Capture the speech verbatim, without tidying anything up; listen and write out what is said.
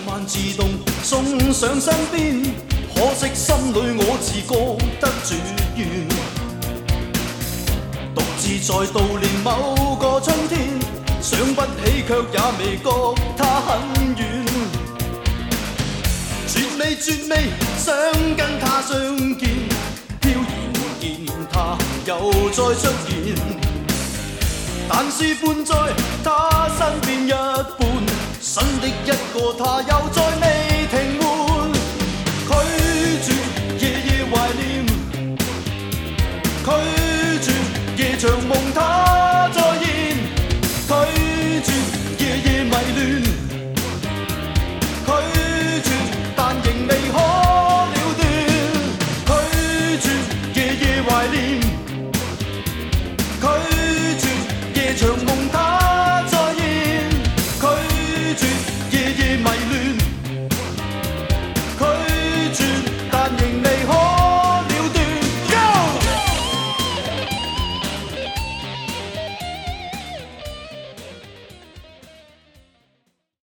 慢自動送上身邊，可惜心裏我自覺得絕緣，獨自在悼念某個春天，想不起卻也未覺它很遠，絕味絕味想跟他相見，飄然見他又再出現，但是伴在他身邊一半，新的一個他又再未